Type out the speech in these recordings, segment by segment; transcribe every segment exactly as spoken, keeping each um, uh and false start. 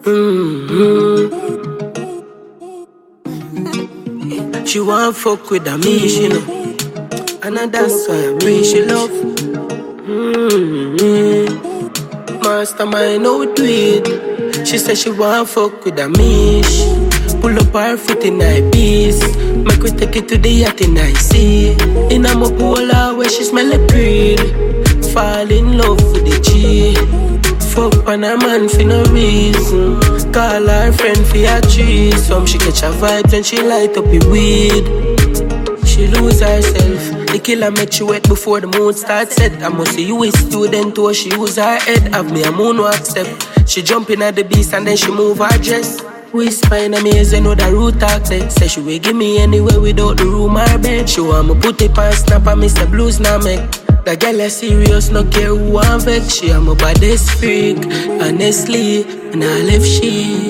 Mm-hmm. She want fuck with a me, she know. And that's why I bring she love. Mm-hmm. Mastermind, no do it. She said she want fuck with a mish. Pull up her foot in her piece. Make we take it to the yacht in I see. In a mopola where she smell a breed. Fall in love with the G. Fuck on her man for no reason. Call her friend for a threesome. She catch her vibes and she light up the weed. She lose herself. The killer make she wet before the moon starts set. I must see you a student or she use her head. Have me a moonwalk step. She jump in at the beast and then she move her dress. Whisper in a maze, you know the root talk say. Say she will give me anywhere without the room or bed. She want me put it on snap and Mister Blues now make. The girl is serious, no care who I'm vex. She am my baddest freak, honestly, and I left she.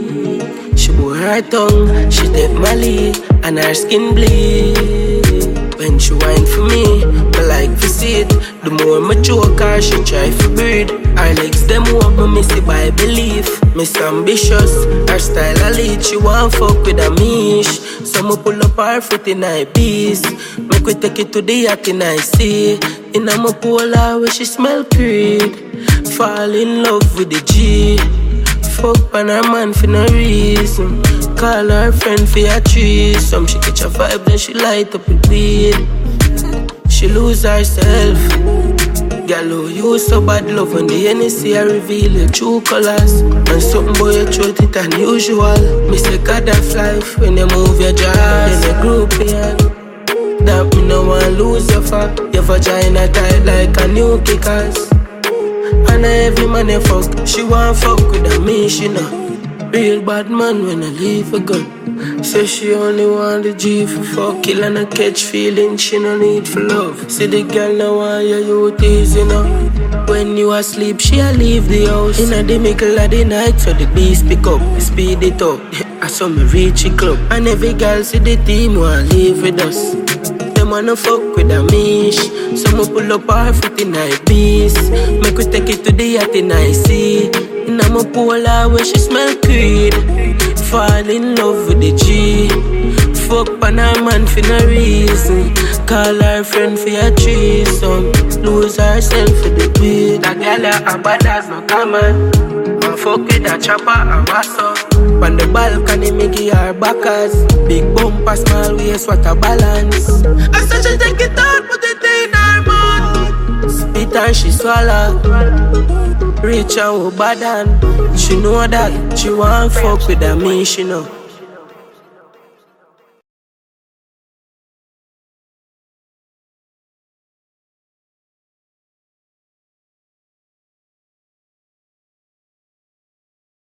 She bore her tongue, she take my lead, and her skin bleed. When she whine for me, I like to see it. The more I choke her, she try to breathe. Her legs them up, me miss it by belief. Miss ambitious, her style a lead. She want fuck with a mish. So me pull up her foot in her piece. Make we take it to the yacht in I see. In a mopola where she smell creed. Fall in love with the G. Fuck on her man for no reason. Call her friend for a threesome. She catch a vibe then she light up with weed. She lose herself. Girl, oh, you so bad love when the N S C I reveal your true colors. And something boy you throat it unusual. Me say God that's life when you move your jaws. Then you group in. That me no want lose your fuck. Your vagina tight like a new kickers. And every man you fuck, she want fuck with a me, she know. Real bad man when I leave a gun. Say she only want the G for fuck. Kill and a catch feeling, she no need for love. See the girl now want your youth is, you know. When you asleep, she a leave the house. In a the middle of the night, so the beast pick up, speed it up. I saw me reach the club. And every girl see the team want live with us. Them wanna fuck with a mish. So me pull up her foot in her piece. Make we take it to the yacht in I see. In a mopola where she smell creed. Fall in love with the G. Fuck on her man for no reason. Call her friend for a threesome. Lose herself for the weed. That girl a bad as no common. Man fuck with a chopper and what's up. On the balcony me give her backers. Big bumper, small waist, what a balance. I said she take it out, put it in her mouth. Spit and she swallow. Rich and bad and she know that she want fuck with a me, she know.